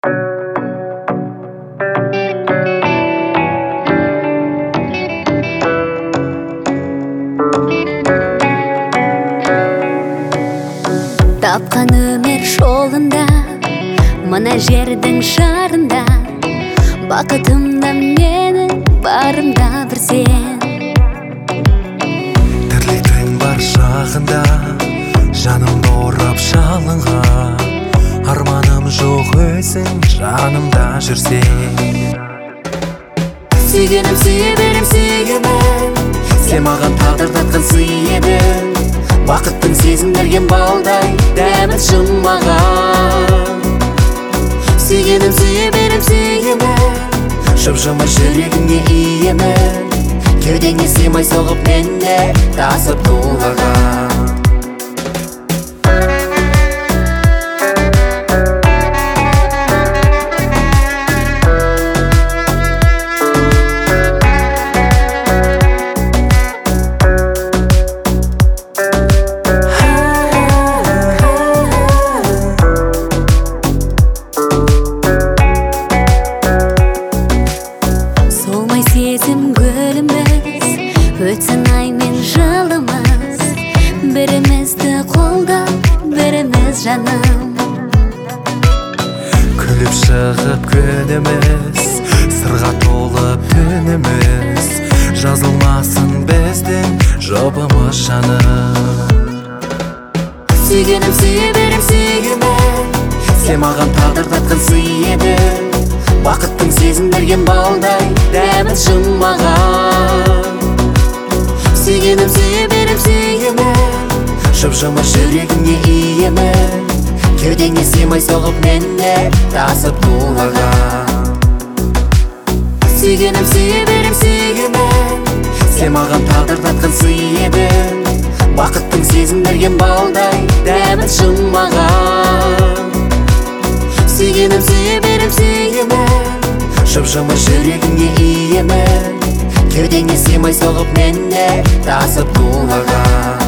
Тапқан өмір жолында, мына жердің шарында, бақытымда менің барымда бір сен. Тірліктің бар шағында, жанымды орап жалынға, арманым жоқ өзің жанымда жүрсең. Сүйгенім сүйе берем сүйгенім, сен маған тағдыр татқан сый едің. Бақыттың сезім берген балдай дәмін шымаған. Сүйгенім сүйе берем сүйгенім, Жып-жымыр жүрегіңе иемін. кеудеңе сыймай соғып менде тасып тулаған. Сезім гүліміз, өтсін ай мен жылымыз, бірімізді қолдап, біріміз жаным. Күліп шығып күніміз, сырға толып түніміз, жазылмасын біздің жұбымыз жаным. Сүйгенім сүйе берем сүйгенім, сен маған тағдыр татқан сый едің. Бақыттың сезім берген балдай дәмін шымаған. Сүйгенім сүйе берем сүйгенім, Жып-жымыр жүрегіңе иемін. Кеудеңе сыймай соғып менде тасып тулаған. Сүйгенім сүйе берем сүйгенім, сен маған тағдыр татқан сый едің. Бақыттың сезім берген балдай дәмін шымаған. Сүйгенім сүйе берем сүйгенім, Жып-жымыр жүрегіңе иемін. Кеудеңе сыймай соғып менде тасып тулаған.